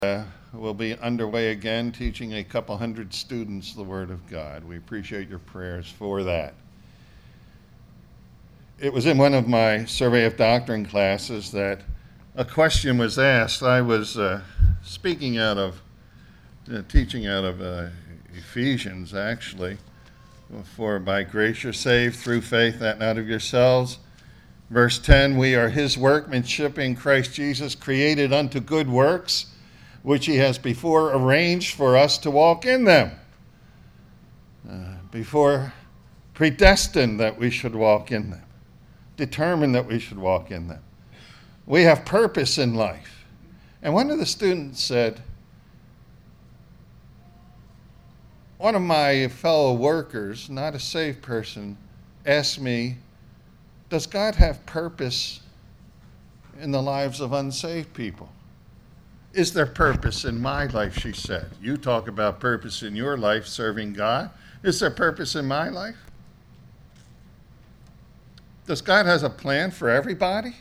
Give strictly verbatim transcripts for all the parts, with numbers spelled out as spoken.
Uh, we'll be underway again, teaching a couple hundred students the Word of God. We appreciate your prayers for that. It was in one of my Survey of Doctrine classes that a question was asked. I was uh, speaking out of, uh, teaching out of uh, Ephesians, actually. For by grace you're saved through faith, that not of yourselves. Verse ten, we are his workmanship in Christ Jesus, created unto good works, which he has before arranged for us to walk in them. Uh, before predestined that we should walk in them. Determined that we should walk in them. We have purpose in life. And one of the students said, one of my fellow workers, not a saved person, asked me, does God have purpose in the lives of unsaved people? Is there purpose in my life, she said. You talk about purpose in your life serving God. Is there purpose in my life? Does God have a plan for everybody?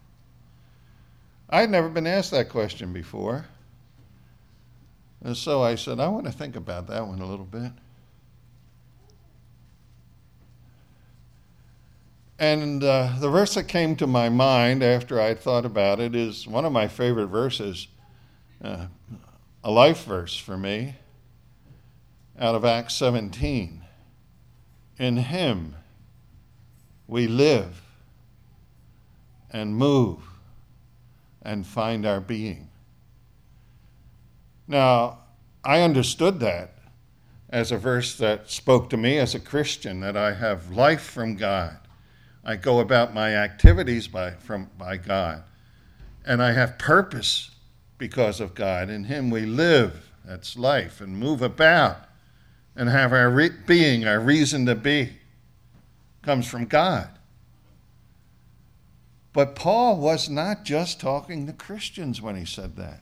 I'd never been asked that question before. And so I said, I want to think about that one a little bit. And uh, the verse that came to my mind after I thought about it is one of my favorite verses, uh, a life verse for me, out of Acts seventeen. In him we live and move and find our being. Now, I understood that as a verse that spoke to me as a Christian, that I have life from God. I go about my activities by, from, by God. And I have purpose because of God. In him we live, that's life, and move about and have our re- being, our reason to be, comes from God. But Paul was not just talking to Christians when he said that.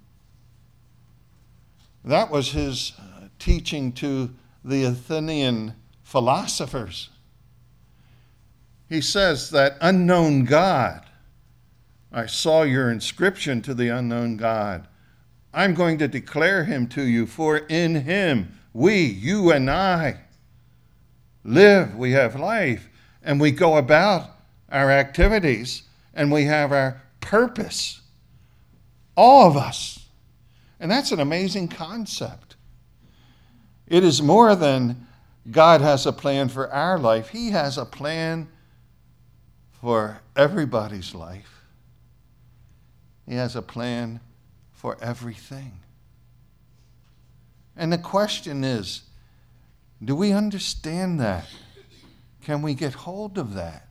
That was his uh, teaching to the Athenian philosophers. He says that unknown God, I saw your inscription to the unknown God. I'm going to declare him to you, for in him we, you and I, live, we have life, and we go about our activities, and we have our purpose. All of us. And that's an amazing concept. It is more than God has a plan for our life. He has a plan for everybody's life. He has a plan for everything. And the question is, do we understand that? Can we get hold of that?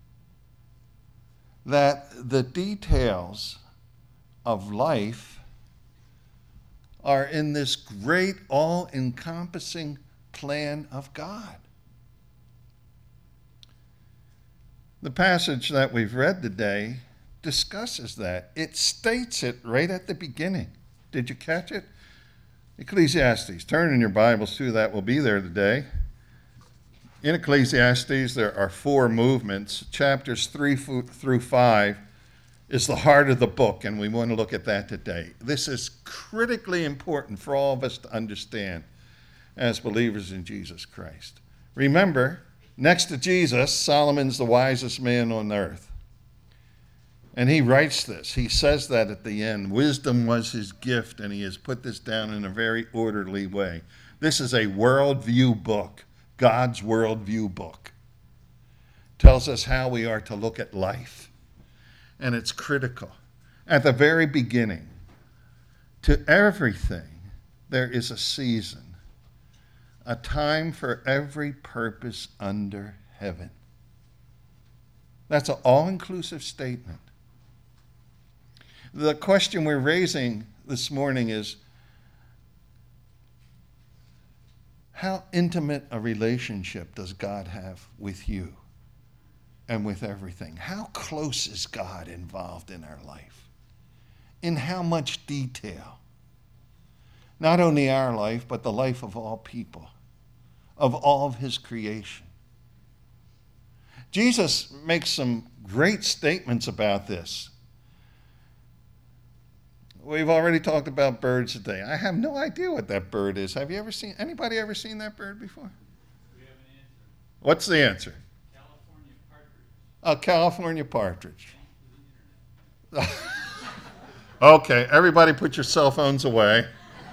That the details of life are in this great, all-encompassing plan of God. The passage that we've read today discusses that. It states it right at the beginning. Did you catch it? Ecclesiastes. Turn in your Bibles to that. We'll be there today. In Ecclesiastes, there are four movements. Chapters three through five is the heart of the book, and we want to look at that today. This is critically important for all of us to understand as believers in Jesus Christ. Remember, next to Jesus, Solomon's the wisest man on earth. And he writes this. He says that at the end. Wisdom was his gift, and he has put this down in a very orderly way. This is a worldview book, God's worldview book. Tells us how we are to look at life. And it's critical. At the very beginning, to everything, there is a season, a time for every purpose under heaven. That's an all-inclusive statement. The question we're raising this morning is, how intimate a relationship does God have with you and with everything? How close is God involved in our life? In how much detail? Not only our life, but the life of all people, of all of his creation. Jesus makes some great statements about this. we've already talked about birds today. I have no idea what that bird is. Have you ever seen, anybody ever seen that bird before? We have an answer. What's the answer? California partridge. A California partridge. Okay, everybody put your cell phones away.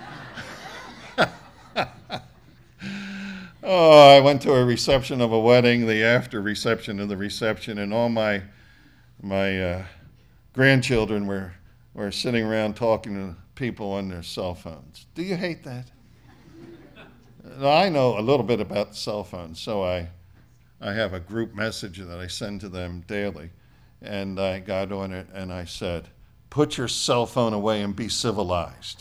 Oh, I went to a reception of a wedding, the after reception of the reception, and all my my uh, grandchildren were, were sitting around talking to people on their cell phones. Do you hate that? Now, I know a little bit about cell phones, so I, I have a group message that I send to them daily. And I got on it and I said, put your cell phone away and be civilized.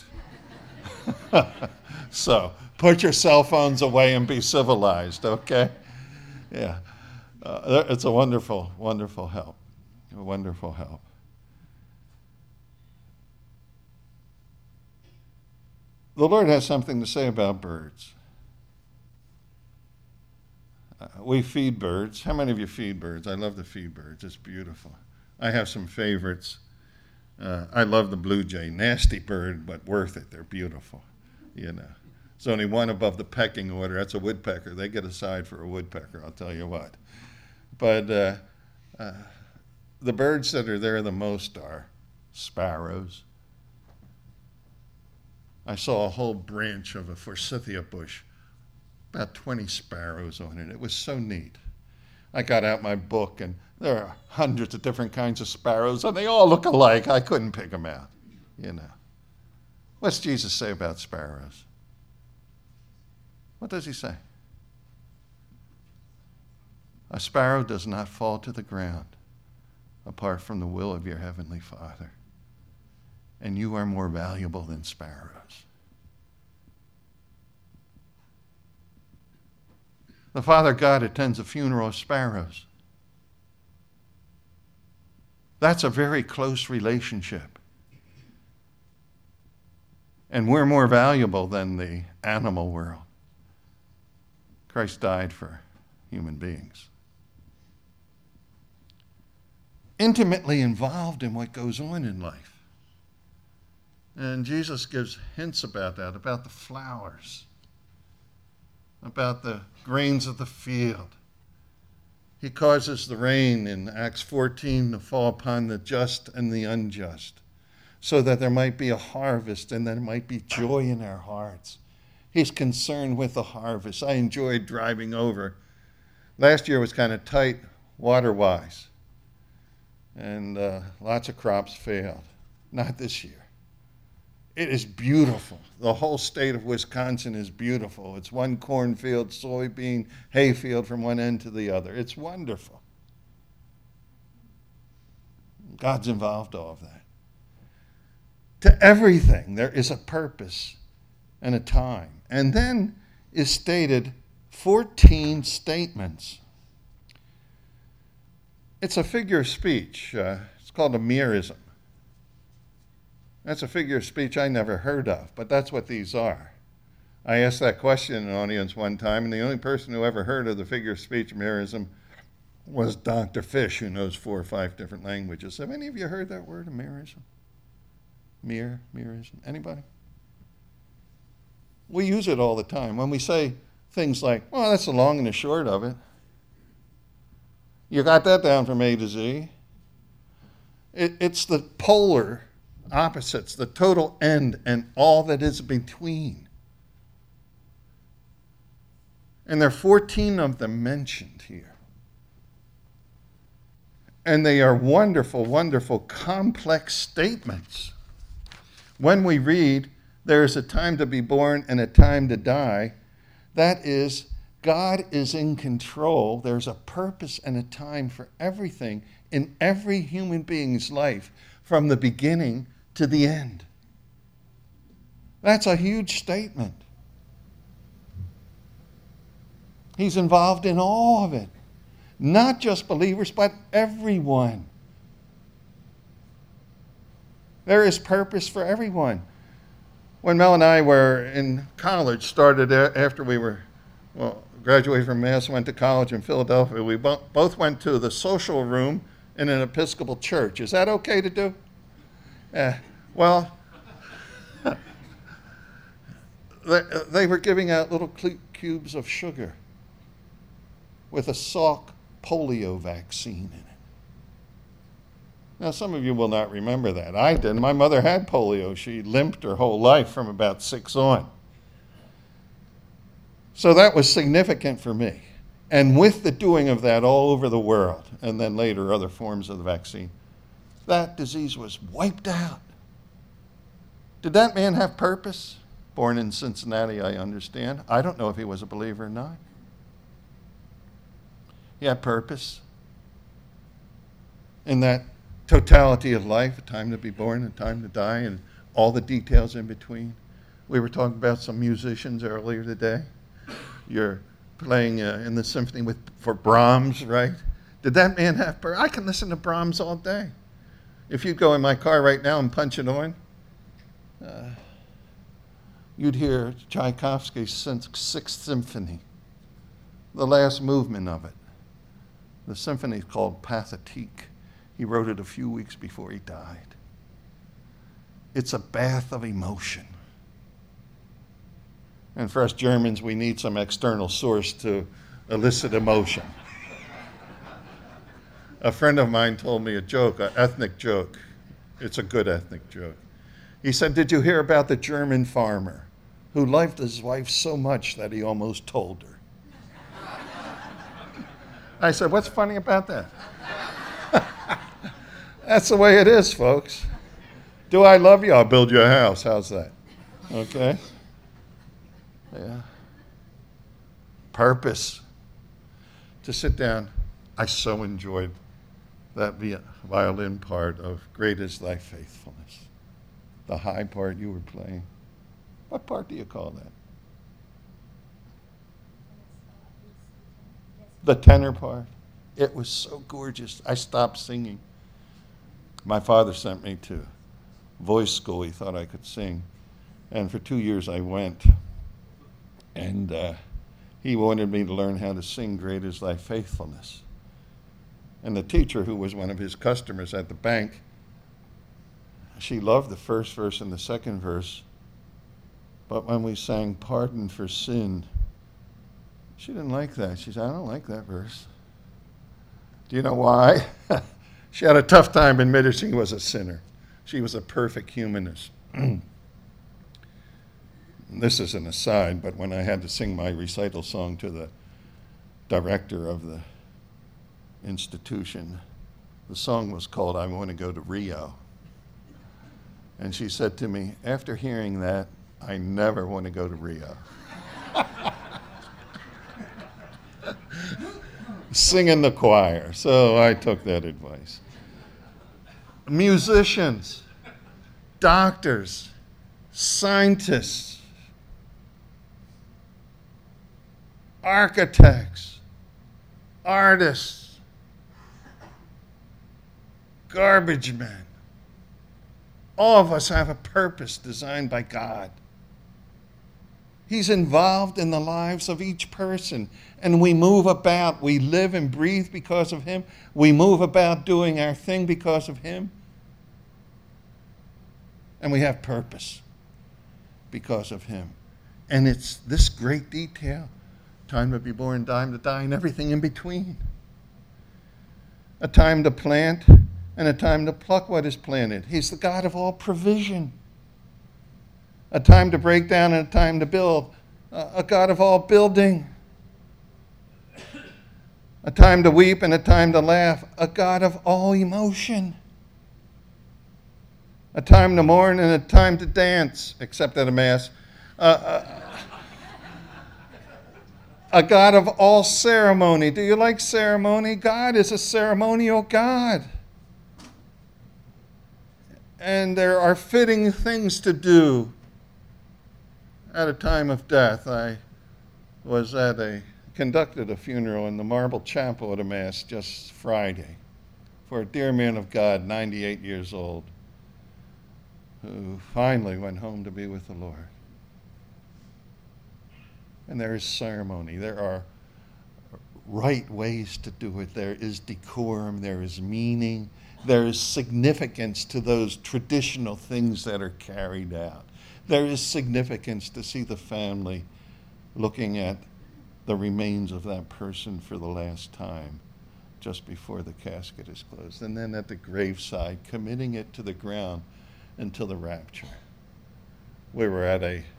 So, put your cell phones away and be civilized, okay? Yeah. Uh, it's a wonderful, wonderful help. A wonderful help. The Lord has something to say about birds. Uh, we feed birds. How many of you feed birds? I love to feed birds. It's beautiful. I have some favorites. Uh, I love the blue jay. Nasty bird, but worth it. They're beautiful, you know. There's only one above the pecking order. That's a woodpecker. They get a side for a woodpecker, I'll tell you what. But uh, uh, the birds that are there the most are sparrows. I saw a whole branch of a forsythia bush, about twenty sparrows on it. It was so neat. I got out my book, and there are hundreds of different kinds of sparrows, and they all look alike. I couldn't pick them out, you know. What's Jesus say about sparrows? What does he say? A sparrow does not fall to the ground apart from the will of your heavenly Father. And you are more valuable than sparrows. The Father God attends a funeral of sparrows. That's a very close relationship. And we're more valuable than the animal world. Christ died for human beings. Intimately involved in what goes on in life. And Jesus gives hints about that, about the flowers, about the grains of the field. He causes the rain in Acts fourteen to fall upon the just and the unjust, so that there might be a harvest and there might be joy in our hearts. He's concerned with the harvest. I enjoyed driving over. Last year was kind of tight water-wise, and uh, lots of crops failed. Not this year. It is beautiful. The whole state of Wisconsin is beautiful. It's one cornfield, soybean, hayfield from one end to the other. It's wonderful. God's involved all of that. To everything, there is a purpose and a time. And then is stated fourteen statements. It's a figure of speech. Uh, it's called a merism. That's a figure of speech I never heard of, but that's what these are. I asked that question in an audience one time, and the only person who ever heard of the figure of speech merism was Doctor Fish, who knows four or five different languages. Have any of you heard that word, a merism? Mir, merism? Anybody? We use it all the time. When we say things like, well, that's the long and the short of it. You got that down from A to Z. It, it's the polar opposites, the total end and all that is between. And there are fourteen of them mentioned here. And they are wonderful, wonderful, complex statements. When we read, there is a time to be born and a time to die, that is, God is in control. There's a purpose and a time for everything in every human being's life from the beginning to the end. That's a huge statement. He's involved in all of it. Not just believers, but everyone. There is purpose for everyone. When Mel and I were in college, started after we were, well, graduated from Mass, went to college in Philadelphia, we bo- both went to the social room in an Episcopal church. Is that okay to do? Uh, well, they, they were giving out little cl- cubes of sugar with a Salk polio vaccine in it. Now, some of you will not remember that. I didn't. My mother had polio. She limped her whole life from about six on. So that was significant for me. And with the doing of that all over the world, and then later other forms of the vaccine, that disease was wiped out. Did that man have purpose? Born in Cincinnati, I understand. I don't know if he was a believer or not. He had purpose in that totality of life, a time to be born, a time to die, and all the details in between. We were talking about some musicians earlier today. You're playing uh, in the symphony with for Brahms, right? Did that man have purpose? I can listen to Brahms all day. If you go in my car right now and punch it on, uh, you'd hear Tchaikovsky's Sixth Symphony, the last movement of it. The symphony is called Pathétique. He wrote it a few weeks before he died. It's a bath of emotion. And for us Germans, we need some external source to elicit emotion. A friend of mine told me a joke, an ethnic joke. It's a good ethnic joke. He said, "Did you hear about the German farmer who loved his wife so much that he almost told her?" I said, "What's funny about that?" That's the way it is, folks. Do I love you? I'll build you a house. How's that? Okay? Yeah. Purpose. To sit down. I so enjoyed that violin part of Great Is Thy Faithfulness. The high part you were playing. What part do you call that? The tenor part. It was so gorgeous. I stopped singing. My father sent me to voice school. He thought I could sing. And for two years I went. And uh, he wanted me to learn how to sing Great Is Thy Faithfulness. And the teacher, who was one of his customers at the bank, she loved the first verse and the second verse. But when we sang Pardon for Sin, she didn't like that. She said, "I don't like that verse." Do you know why? She had a tough time admitting she was a sinner. She was a perfect humanist. This is an aside, but when I had to sing my recital song to the director of the institution, the song was called I Want to Go to Rio. And she said to me, "After hearing that, I never want to go to Rio." Sing in the choir. So I took that advice. Musicians, doctors, scientists, architects, artists, garbage men. All of us have a purpose designed by God. He's involved in the lives of each person, and we move about. We live and breathe because of him. We move about doing our thing because of him. And we have purpose because of him. And it's this great detail. Time to be born, time to die, and everything in between. A time to plant and a time to pluck what is planted. He's the God of all provision. A time to break down and a time to build. A God of all building. A time to weep and a time to laugh. A God of all emotion. A time to mourn and a time to dance, except at a mass. Uh, a, a God of all ceremony. Do you like ceremony? God is a ceremonial God. And there are fitting things to do. At a time of death, I was at a, conducted a funeral in the Marble Chapel at a Mass just Friday for a dear man of God, ninety-eight years old, who finally went home to be with the Lord. And there is ceremony. There are right ways to do it. There is decorum. There is meaning. There is significance to those traditional things that are carried out. There is significance to see the family looking at the remains of that person for the last time just before the casket is closed. And then at the graveside, committing it to the ground until the rapture. We were at a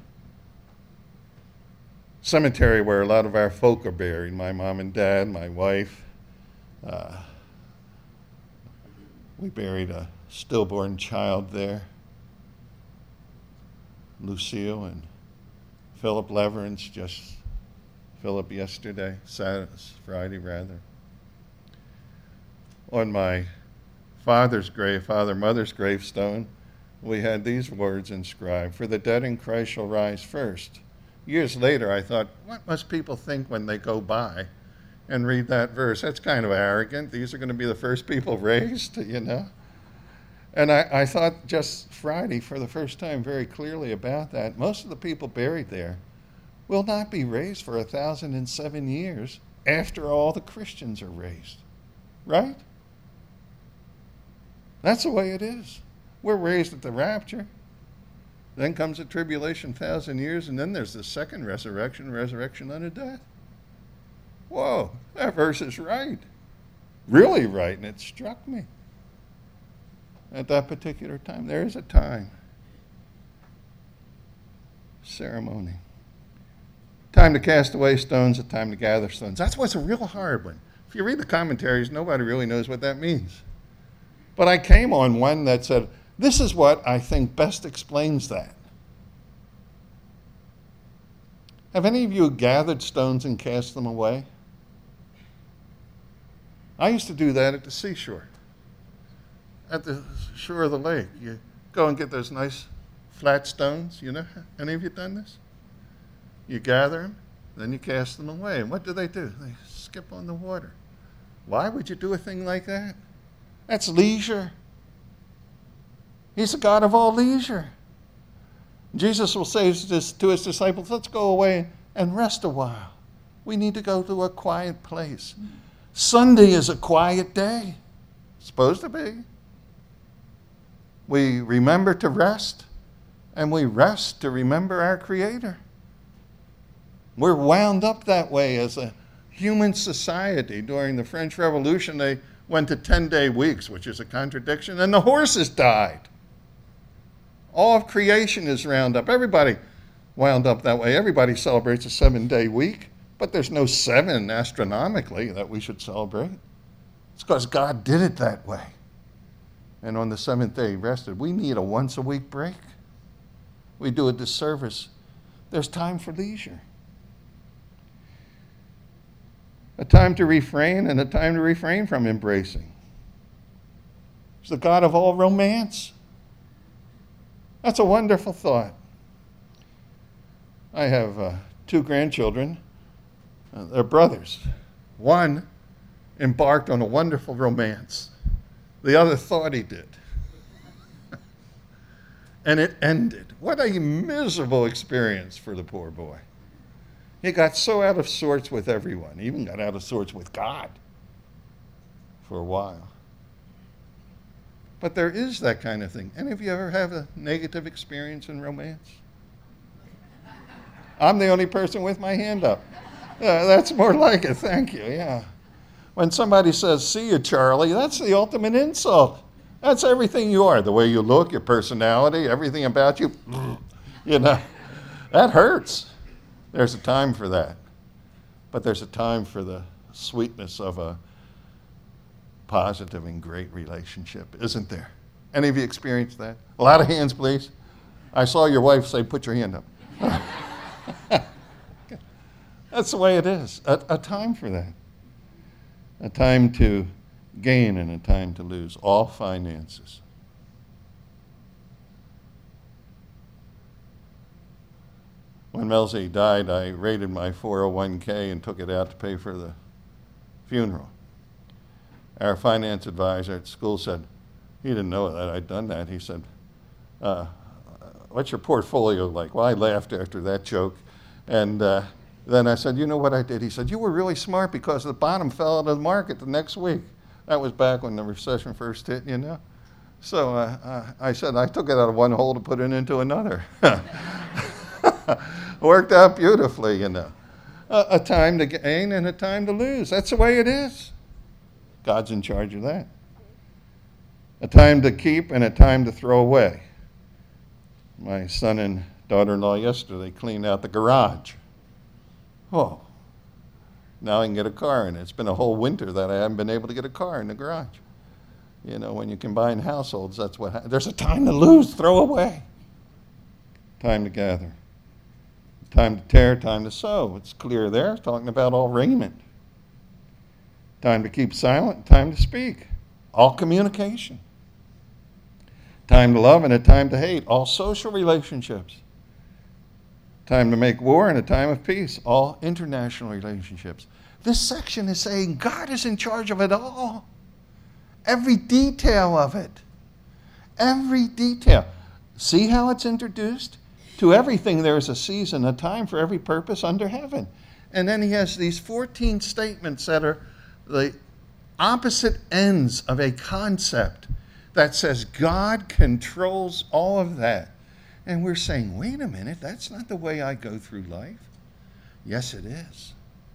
cemetery where a lot of our folk are buried. My mom and dad, my wife. Uh, we buried a stillborn child there. Lucille and Philip Leverance, just Philip yesterday, Saturday, Friday rather. On my father's grave, father, mother's gravestone, we had these words inscribed, "For the dead in Christ shall rise first." Years later, I thought, what must people think when they go by and read that verse? That's kind of arrogant. These are going to be the first people raised, you know? And I, I thought just Friday, for the first time, very clearly about that. Most of the people buried there will not be raised for a thousand and seven years after all the Christians are raised. Right? That's the way it is. We're raised at the rapture. Then comes the tribulation, thousand years, and then there's the second resurrection, resurrection unto death. Whoa, that verse is right. Really right, and it struck me. At that particular time, there is a time. Ceremony. Time to cast away stones, a time to gather stones. That's what's a real hard one. If you read the commentaries, nobody really knows what that means. But I came on one that said, this is what I think best explains that. Have any of you gathered stones and cast them away? I used to do that at the seashore. At the shore of the lake. You go and get those nice flat stones, you know? Any of you done this? You gather them, then you cast them away. And what do they do? They skip on the water. Why would you do a thing like that? That's leisure. He's the God of all leisure. Jesus will say to his disciples, let's go away and rest a while. We need to go to a quiet place. Sunday is a quiet day. It's supposed to be. We remember to rest, and we rest to remember our Creator. We're wound up that way as a human society. During the French Revolution, they went to ten-day weeks, which is a contradiction, and the horses died. All of creation is wound up. Everybody wound up that way. Everybody celebrates a seven-day week, but there's no seven astronomically that we should celebrate. It's because God did it that way. And on the seventh day, he rested. We need a once-a-week break. We do a disservice. There's time for leisure. A time to refrain and a time to refrain from embracing. He's the God of all romance. That's a wonderful thought. I have uh, two grandchildren. Uh, they're brothers. One embarked on a wonderful romance. The other thought he did. And it ended. What a miserable experience for the poor boy. He got so out of sorts with everyone. He even got out of sorts with God for a while. But there is that kind of thing. Any of you ever have a negative experience in romance? I'm the only person with my hand up. Yeah, that's more like it. Thank you. Yeah. When somebody says, see you, Charlie, that's the ultimate insult. That's everything you are. The way you look, your personality, everything about you. You know, that hurts. There's a time for that. But there's a time for the sweetness of a positive and great relationship, isn't there? Any of you experienced that? A lot of hands, please. I saw your wife say, put your hand up. That's the way it is. A, a time for that. A time to gain and a time to lose. All finances. When Melzi died, I raided my four oh one k and took it out to pay for the funeral. Our finance advisor at school said, he didn't know that I'd done that. He said, uh, what's your portfolio like? Well, I laughed after that joke. And uh, then I said, you know what I did? He said, you were really smart because the bottom fell out of the market the next week. That was back when the recession first hit, you know. So uh, uh, I said, I took it out of one hole to put it into another. Worked out beautifully, you know. A, a time to gain and a time to lose. That's the way it is. God's in charge of that. A time to keep and a time to throw away. My son and daughter-in-law yesterday cleaned out the garage. Oh, now I can get a car in it. It's been a whole winter that I haven't been able to get a car in the garage. You know, when you combine households, that's what happens. There's a time to lose, throw away. Time to gather. Time to tear, time to sow. It's clear there, it's talking about all raiment. Time to keep silent, time to speak. All communication. Time to love and a time to hate. All social relationships. Time to make war and a time of peace. All international relationships. This section is saying God is in charge of it all. Every detail of it. Every detail. See how it's introduced? To everything there is a season, a time for every purpose under heaven. And then he has these fourteen statements that are the opposite ends of a concept that says God controls all of that. And we're saying, wait a minute, that's not the way I go through life. Yes, it is.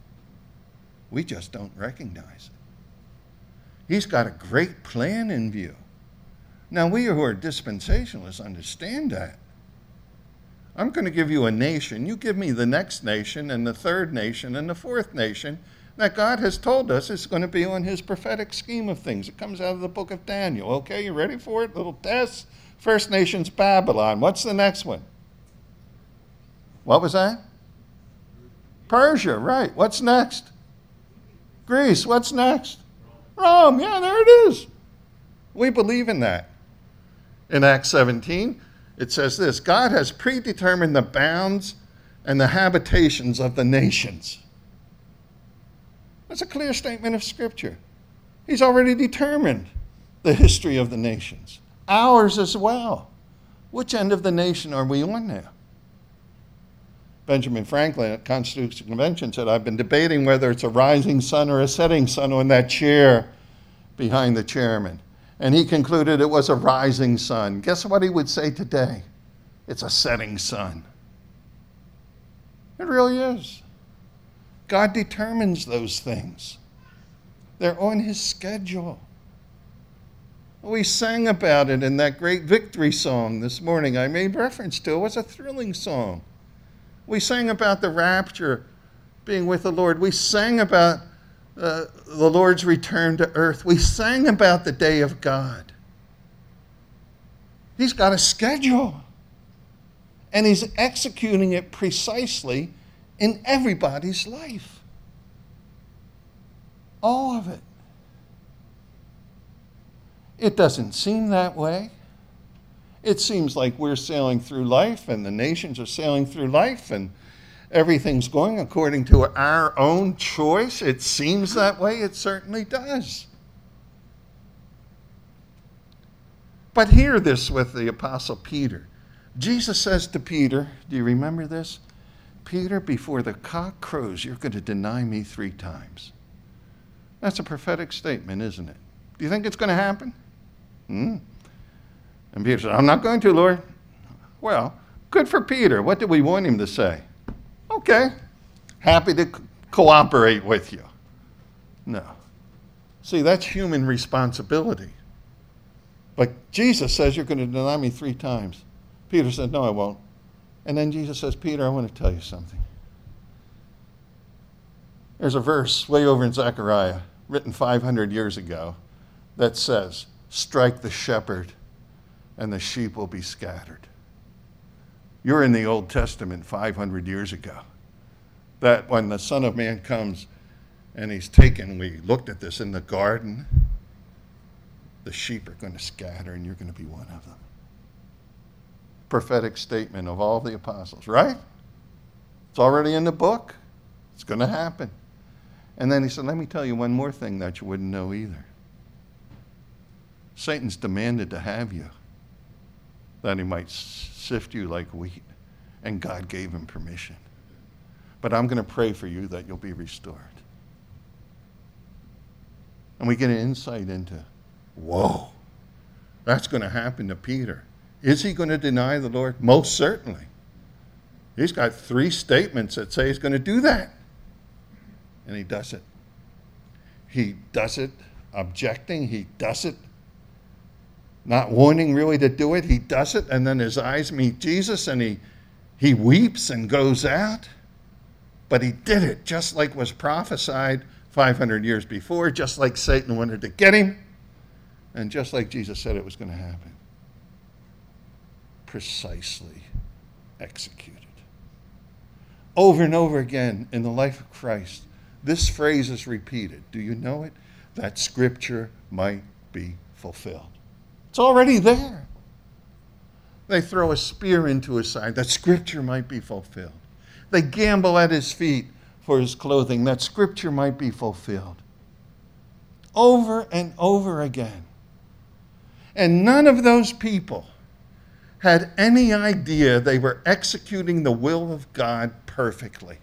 We just don't recognize it. He's got a great plan in view. Now, we who are dispensationalists understand that. I'm going to give you a nation. You give me the next nation and the third nation and the fourth nation that God has told us is going to be on his prophetic scheme of things. It comes out of the book of Daniel. Okay, you ready for it? Little test. First nation's Babylon. What's the next one? What was that? Persia, right. What's next? Greece. What's next? Rome. Yeah, there it is. We believe in that. In Acts seventeen, it says this: God has predetermined the bounds and the habitations of the nations. That's a clear statement of Scripture. He's already determined the history of the nations. Ours as well. Which end of the nation are we on now? Benjamin Franklin at Constitutional Convention said, I've been debating whether it's a rising sun or a setting sun on that chair behind the chairman. And he concluded it was a rising sun. Guess what he would say today? It's a setting sun. It really is. God determines those things. They're on his schedule. We sang about it in that great victory song this morning I made reference to. It was a thrilling song. We sang about the rapture, being with the Lord. We sang about uh, the Lord's return to earth. We sang about the day of God. He's got a schedule, and he's executing it precisely in everybody's life. All of it. It doesn't seem that way. It seems like we're sailing through life and the nations are sailing through life and everything's going according to our own choice. It seems that way. It certainly does. But hear this with the Apostle Peter. Jesus says to Peter, do you remember this? Peter, before the cock crows, you're going to deny me three times. That's a prophetic statement, isn't it? Do you think it's going to happen? Hmm. And Peter said, I'm not going to, Lord. Well, good for Peter. What did we want him to say? Okay, happy to co- cooperate with you. No. See, that's human responsibility. But Jesus says you're going to deny me three times. Peter said, no, I won't. And then Jesus says, Peter, I want to tell you something. There's a verse way over in Zechariah, written five hundred years ago, that says, strike the shepherd and the sheep will be scattered. You're in the Old Testament five hundred years ago. That when the Son of Man comes and he's taken, we looked at this in the garden, the sheep are going to scatter and you're going to be one of them. Prophetic statement of all the apostles, right? It's already in the book. It's going to happen. And then he said, let me tell you one more thing that you wouldn't know either. Satan's demanded to have you, that he might sift you like wheat. And God gave him permission. But I'm going to pray for you that you'll be restored. And we get an insight into, whoa, That's going to happen to Peter. Is he going to deny the Lord? Most certainly. He's got three statements that say he's going to do that. And he does it. He does it objecting. He does it not wanting really to do it. He does it, and then his eyes meet Jesus, and he, he weeps and goes out. But he did it just like was prophesied five hundred years before, just like Satan wanted to get him, and just like Jesus said it was going to happen. Precisely executed. Over and over again in the life of Christ, this phrase is repeated. Do you know it? That Scripture might be fulfilled. It's already there. They throw a spear into his side. That Scripture might be fulfilled. They gamble at his feet for his clothing. That Scripture might be fulfilled. Over and over again. And none of those people had any idea they were executing the will of God perfectly.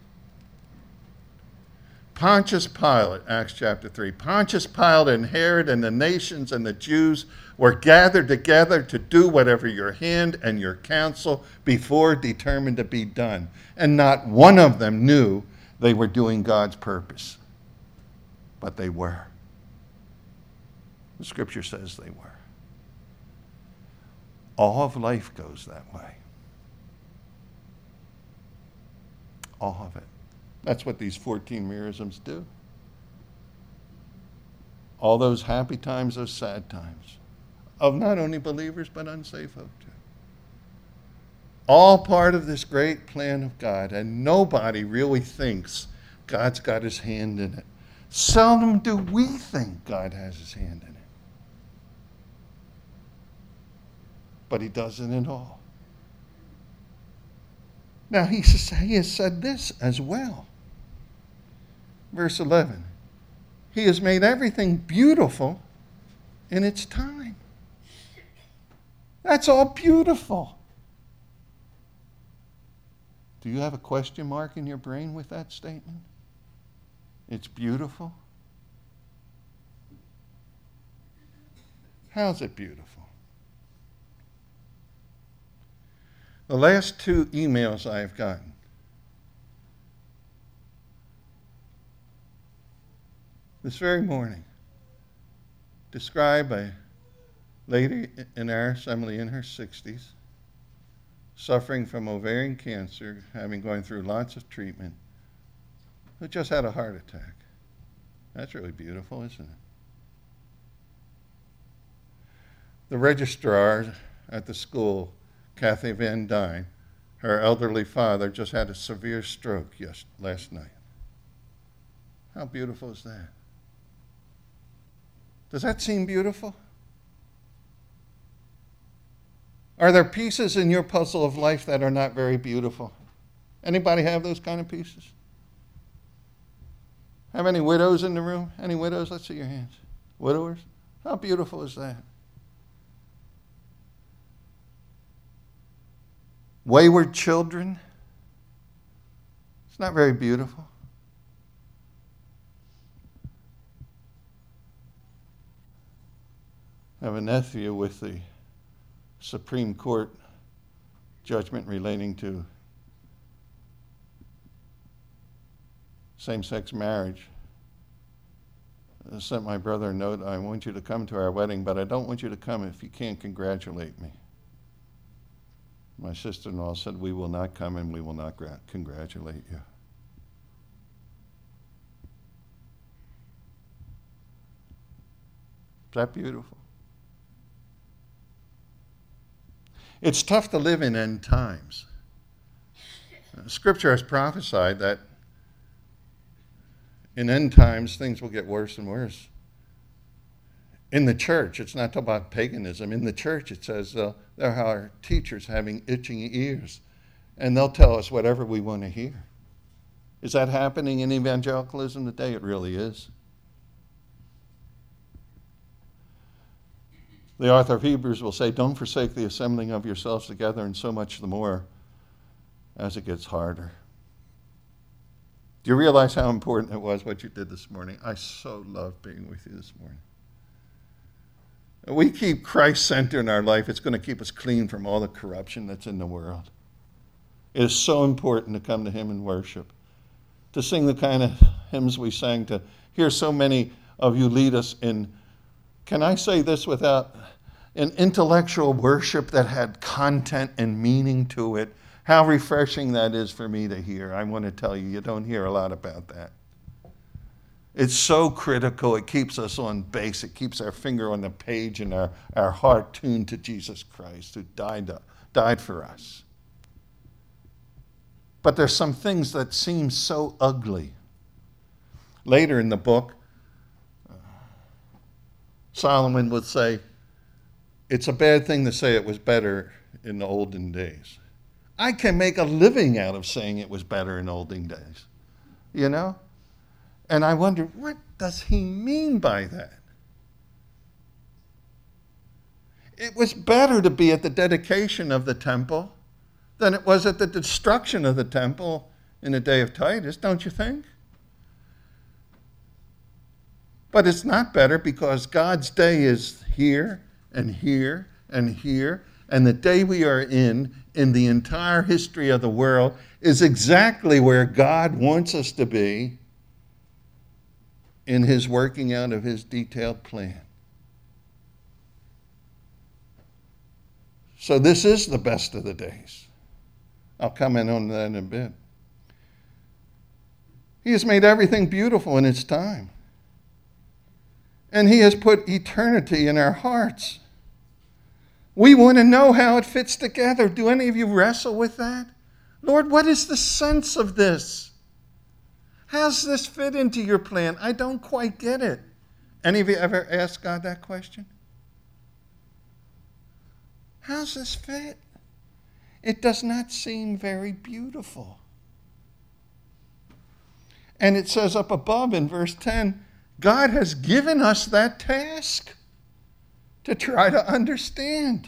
Pontius Pilate, Acts chapter three. Pontius Pilate and Herod and the nations and the Jews were gathered together to do whatever your hand and your counsel before determined to be done. And not one of them knew they were doing God's purpose. But they were. The Scripture says they were. All of life goes that way. All of it. That's what these fourteen merisms do. All those happy times, those sad times, of not only believers but unsaved folk too. All part of this great plan of God, and nobody really thinks God's got his hand in it. Seldom do we think God has his hand in it. But he does it in all. Now, he has said this as well. Verse eleven, he has made everything beautiful in its time. That's all beautiful. Do you have a question mark in your brain with that statement? It's beautiful? How's it beautiful? The last two emails I've gotten, this very morning, describe a lady in our assembly in her sixties, suffering from ovarian cancer, having gone through lots of treatment, who just had a heart attack. That's really beautiful, isn't it? The registrar at the school, Kathy Van Dyne, her elderly father just had a severe stroke yes, last night. How beautiful is that? Does that seem beautiful? Are there pieces in your puzzle of life that are not very beautiful? Anybody have those kind of pieces? Have any widows in the room? Any widows? Let's see your hands. Widowers? How beautiful is that? Wayward children? It's not very beautiful. I have a nephew with the Supreme Court judgment relating to same-sex marriage. I sent my brother a note, I want you to come to our wedding, but I don't want you to come if you can't congratulate me. My sister-in-law said, we will not come and we will not gra- congratulate you. Is that beautiful? It's tough to live in end times. Scripture has prophesied that in end times things will get worse and worse. In the church, it's not about paganism. In the church, it says uh, there are teachers having itching ears, and they'll tell us whatever we want to hear. Is that happening in evangelicalism today? It really is. The author of Hebrews will say, don't forsake the assembling of yourselves together, and so much the more as it gets harder. Do you realize how important it was what you did this morning? I so love being with you this morning. We keep Christ center in our life, it's going to keep us clean from all the corruption that's in the world. It is so important to come to him and worship, to sing the kind of hymns we sang, to hear so many of you lead us in, can I say this without an intellectual worship that had content and meaning to it? How refreshing that is for me to hear. I want to tell you, you don't hear a lot about that. It's so critical. It keeps us on base. It keeps our finger on the page and our, our heart tuned to Jesus Christ, who died, died for us. But there's some things that seem so ugly. Later in the book, Solomon would say, it's a bad thing to say it was better in the olden days. I can make a living out of saying it was better in olden days, you know? And I wonder, what does he mean by that? It was better to be at the dedication of the temple than it was at the destruction of the temple in the day of Titus, don't you think? But it's not better because God's day is here and here and here, and the day we are in, in the entire history of the world, is exactly where God wants us to be in his working out of his detailed plan. So this is the best of the days. I'll comment on that in a bit. He has made everything beautiful in its time. And he has put eternity in our hearts. We want to know how it fits together. Do any of you wrestle with that? Lord, what is the sense of this? How's this fit into your plan? I don't quite get it. Any of you ever asked God that question? How's this fit? It does not seem very beautiful. And it says up above in verse ten, God has given us that task to try to understand.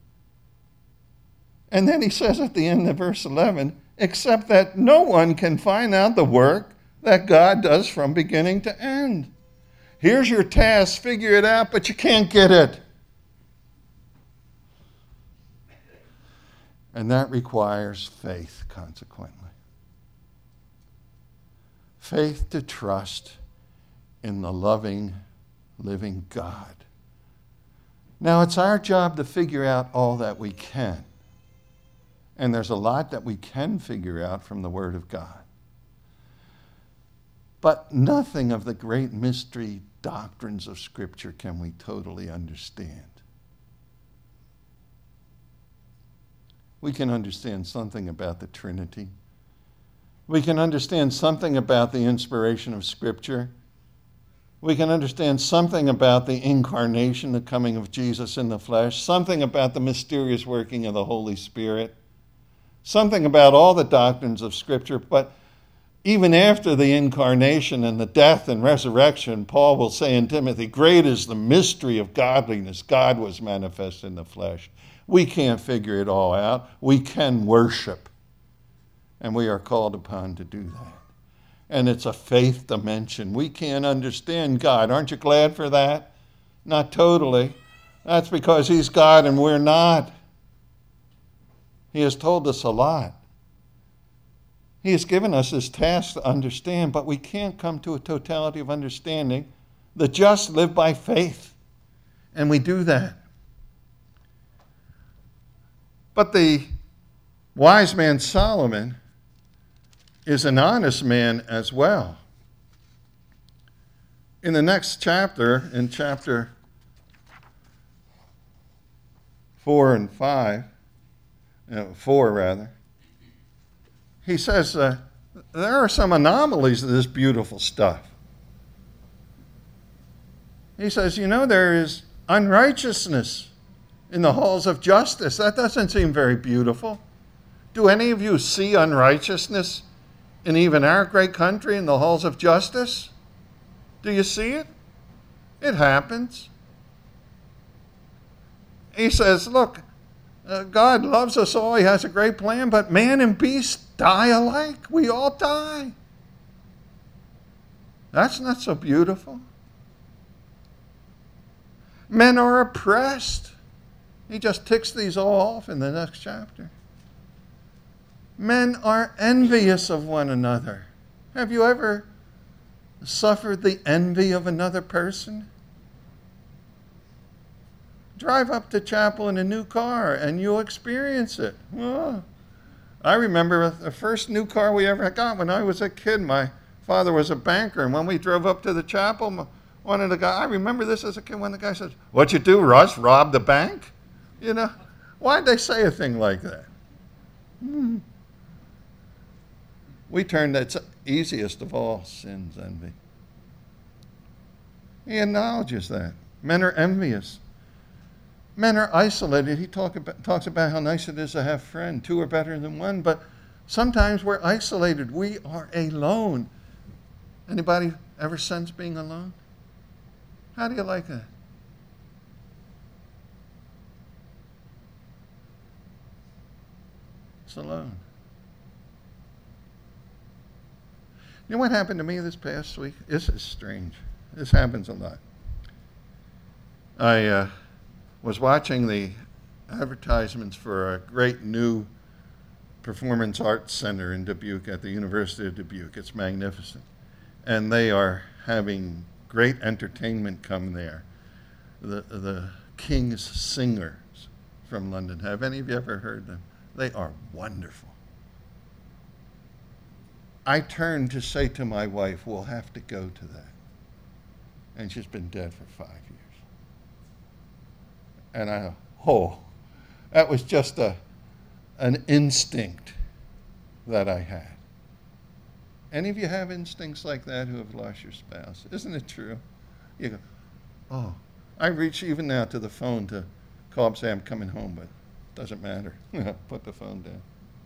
And then he says at the end of verse eleven, except that no one can find out the work that God does from beginning to end. Here's your task, figure it out, but you can't get it. And that requires faith, consequently. Faith to trust in the loving, living God. Now, it's our job to figure out all that we can. And there's a lot that we can figure out from the Word of God. But nothing of the great mystery doctrines of Scripture can we totally understand. We can understand something about the Trinity. We can understand something about the inspiration of Scripture. We can understand something about the incarnation, the coming of Jesus in the flesh, something about the mysterious working of the Holy Spirit, something about all the doctrines of Scripture. But even after the incarnation and the death and resurrection, Paul will say in Timothy, great is the mystery of godliness. God was manifest in the flesh. We can't figure it all out. We can worship. And we are called upon to do that. And it's a faith dimension. We can't understand God. Aren't you glad for that? Not totally. That's because he's God and we're not. He has told us a lot. He has given us this task to understand, but we can't come to a totality of understanding. The just live by faith. And we do that. But the wise man Solomon is an honest man as well. In the next chapter, in chapter four and five, uh, four rather, he says uh, there are some anomalies to this beautiful stuff. He says, you know, there is unrighteousness in the halls of justice. That doesn't seem very beautiful. Do any of you see unrighteousness in even our great country in the halls of justice? Do you see it? It happens. He says, look, uh, God loves us all. He has a great plan, but man and beast die alike. We all die. That's not so beautiful. Men are oppressed. He just ticks these all off in the next chapter. Men are envious of one another. Have you ever suffered the envy of another person? Drive up to chapel in a new car and you'll experience it. Oh. I remember the first new car we ever got when I was a kid. My father was a banker, and when we drove up to the chapel, one of the guys, I remember this as a kid, when the guy says, "What you do, Russ, rob the bank?" You know, why'd they say a thing like that? Hmm. We turned that's easiest of all sins, envy. He acknowledges that. Men are envious. Men are isolated. He talk about, talks about how nice it is to have friends. Two are better than one, but sometimes we're isolated. We are alone. Anybody ever sense being alone? How do you like that? It's alone. You know what happened to me this past week? This is strange. This happens a lot. I uh, was watching the advertisements for a great new performance arts center in Dubuque at the University of Dubuque. It's magnificent. And they are having great entertainment come there. The, the King's Singers from London. Have any of you ever heard them? They are wonderful. I turned to say to my wife, we'll have to go to that. And she's been dead for five years. And I, oh, that was just a, an instinct that I had. Any of you have instincts like that who have lost your spouse? Isn't it true? You go, oh, I reach even now to the phone to call up, say I'm coming home, but it doesn't matter. Put the phone down.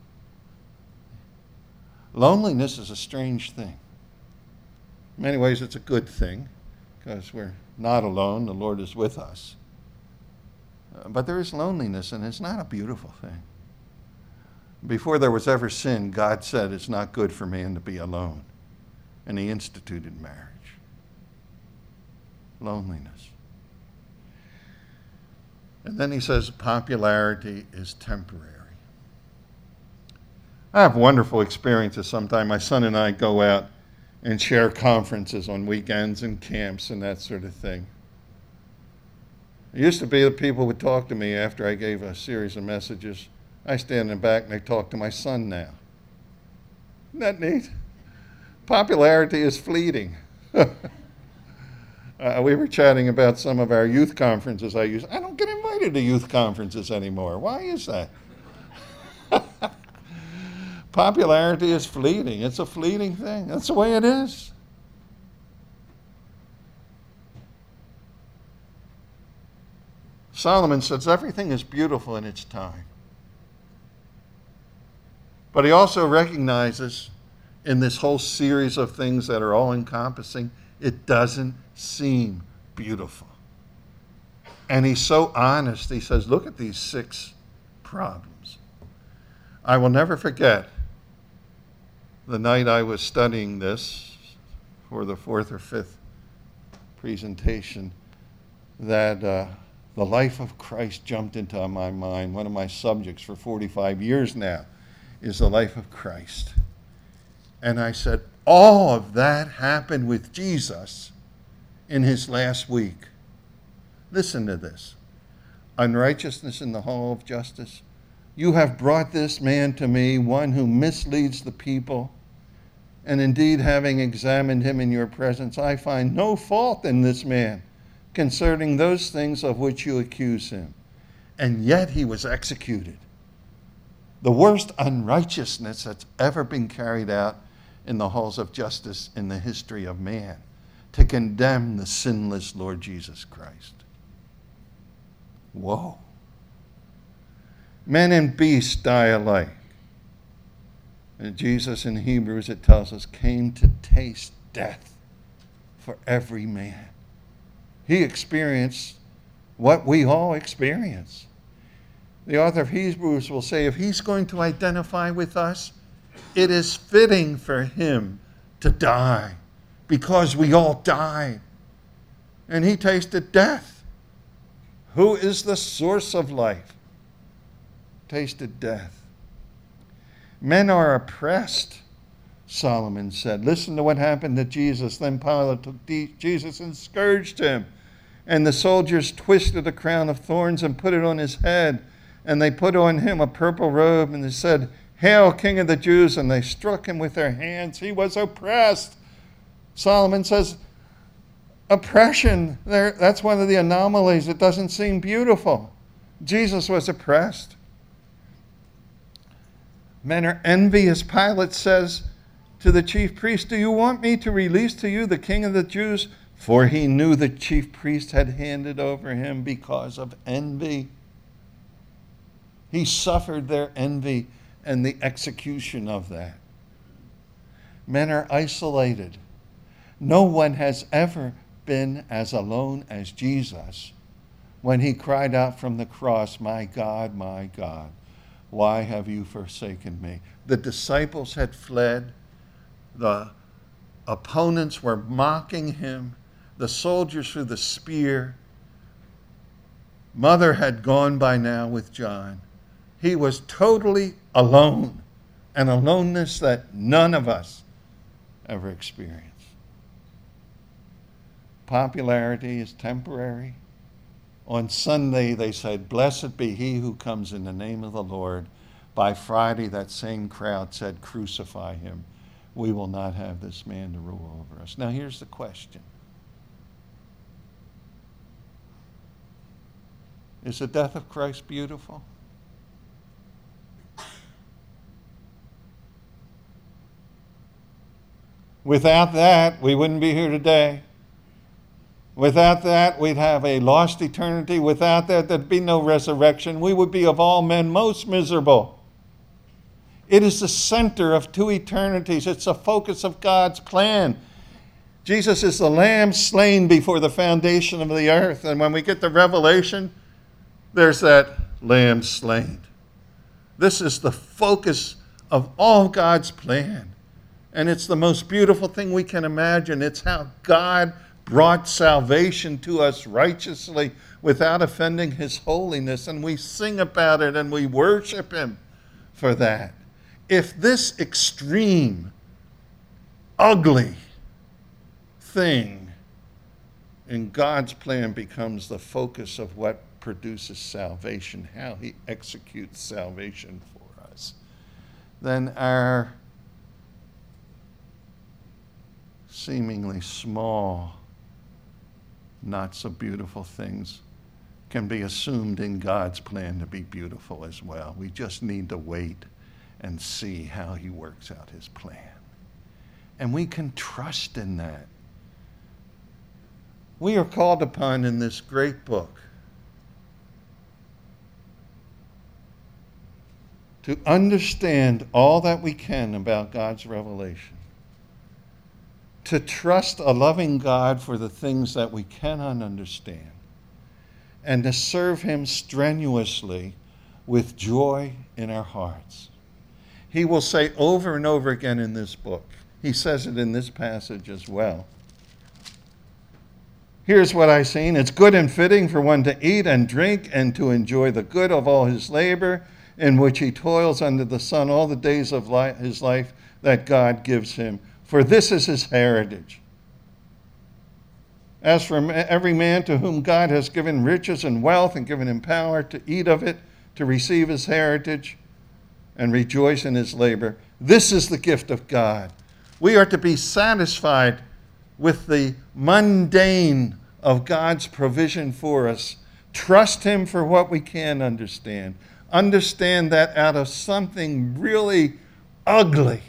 Loneliness is a strange thing. In many ways, it's a good thing because we're not alone. The Lord is with us. Uh, but there is loneliness, and it's not a beautiful thing. Before there was ever sin, God said it's not good for man to be alone. And he instituted marriage. Loneliness. And then he says popularity is temporary. I have wonderful experiences sometimes. My son and I go out and share conferences on weekends and camps and that sort of thing. It used to be that people would talk to me after I gave a series of messages. I stand in the back and I talk to my son now. Isn't that neat? Popularity is fleeting. uh, we were chatting about some of our youth conferences I use. I don't get invited to youth conferences anymore. Why is that? Popularity is fleeting. It's a fleeting thing. That's the way it is. Solomon says everything is beautiful in its time. But he also recognizes in this whole series of things that are all encompassing, it doesn't seem beautiful. And he's so honest. He says, look at these six problems. I will never forget the night I was studying this for the fourth or fifth presentation, that uh, the life of Christ jumped into my mind. One of my subjects for forty-five years now is the life of Christ. And I said, all of that happened with Jesus in his last week. Listen to this. Unrighteousness in the hall of justice. You have brought this man to me, one who misleads the people. And indeed, having examined him in your presence, I find no fault in this man concerning those things of which you accuse him. And yet he was executed. The worst unrighteousness that's ever been carried out in the halls of justice in the history of man, to condemn the sinless Lord Jesus Christ. Whoa. Men and beasts die alike. And Jesus in Hebrews, it tells us, came to taste death for every man. He experienced what we all experience. The author of Hebrews will say, if he's going to identify with us, it is fitting for him to die because we all die. And he tasted death. who is the source of life, tasted death. Men are oppressed, Solomon said. Listen to what happened to Jesus. Then Pilate took Jesus and scourged him. And the soldiers twisted a crown of thorns and put it on his head. And they put on him a purple robe, and they said, "Hail, King of the Jews!" And they struck him with their hands. He was oppressed. Solomon says, oppression, there, that's one of the anomalies. It doesn't seem beautiful. Jesus was oppressed. Men are envious. Pilate says to the chief priest, "Do you want me to release to you the King of the Jews?" For he knew the chief priest had handed over him because of envy. He suffered their envy and the execution of that. Men are isolated. No one has ever been as alone as Jesus when he cried out from the cross, "My God, my God, why have you forsaken me?" The disciples had fled. The opponents were mocking him. The soldiers threw the spear. Mother had gone by now with John. He was totally alone, an aloneness that none of us ever experienced. Popularity is temporary. On Sunday, they said, "Blessed be he who comes in the name of the Lord." By Friday, that same crowd said, "Crucify him. We will not have this man to rule over us." Now, here's the question. Is the death of Christ beautiful? Without that, we wouldn't be here today. Without that, we'd have a lost eternity. Without that, there'd be no resurrection. We would be of all men most miserable. It is the center of two eternities. It's the focus of God's plan. Jesus is the lamb slain before the foundation of the earth. And when we get to Revelation, there's that lamb slain. This is the focus of all God's plan. And it's the most beautiful thing we can imagine. It's how God brought salvation to us righteously without offending his holiness. And we sing about it and we worship him for that. If this extreme, ugly thing in God's plan becomes the focus of what produces salvation, how he executes salvation for us, then our seemingly small, not so beautiful things can be assumed in God's plan to be beautiful as well. We just need to wait and see how he works out his plan. And we can trust in that. We are called upon in this great book to understand all that we can about God's revelation, to trust a loving God for the things that we cannot understand, and to serve him strenuously with joy in our hearts. He will say over and over again in this book, he says it in this passage as well, "Here's what I've seen. It's good and fitting for one to eat and drink and to enjoy the good of all his labor, in which he toils under the sun all the days of li- his life that God gives him. For this is his heritage. As for every man to whom God has given riches and wealth and given him power to eat of it, to receive his heritage and rejoice in his labor, this is the gift of God." We are to be satisfied with the mundane of God's provision for us. Trust him for what we can understand. Understand that out of something really ugly,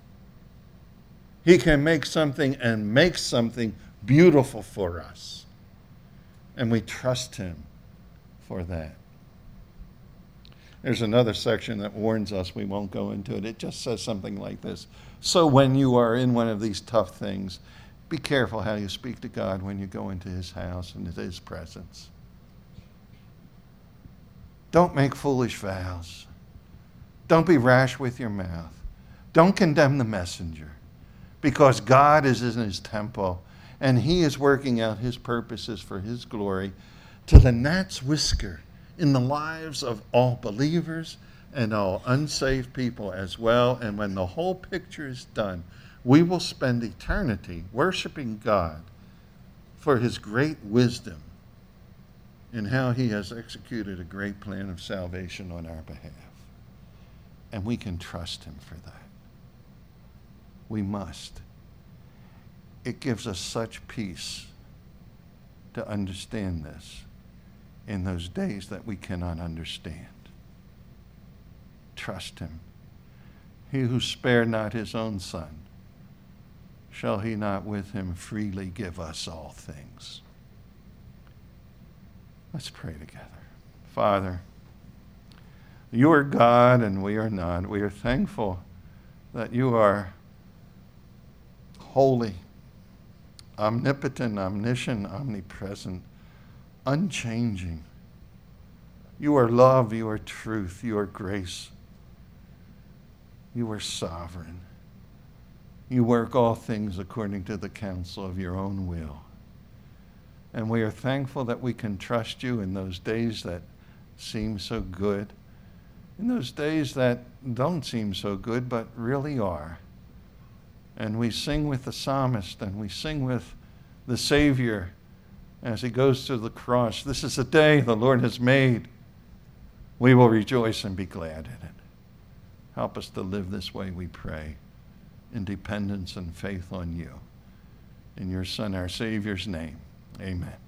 he can make something and make something beautiful for us. And we trust him for that. There's another section that warns us. We won't go into it. It just says something like this. So when you are in one of these tough things, be careful how you speak to God when you go into his house and into his presence. Don't make foolish vows. Don't be rash with your mouth. Don't condemn the messenger, because God is in his temple and he is working out his purposes for his glory. to the gnat's whisker in the lives of all believers and all unsaved people as well. And when the whole picture is done, we will spend eternity worshiping God for his great wisdom in how he has executed a great plan of salvation on our behalf. And we can trust him for that. We must. It gives us such peace to understand this in those days that we cannot understand. Trust him. He who spared not his own son, shall he not with him freely give us all things? Let's pray together. Father, you are God and we are not. We are thankful that you are holy, omnipotent, omniscient, omnipresent, unchanging. You are love, you are truth, you are grace. You are sovereign. You work all things according to the counsel of your own will. And we are thankful that we can trust you in those days that seem so good, in those days that don't seem so good but really are. And we sing with the psalmist and we sing with the Savior as he goes to the cross. This is the day the Lord has made. We will rejoice and be glad in it. Help us to live this way, we pray, in dependence and faith on you. In your Son, our Savior's name, amen.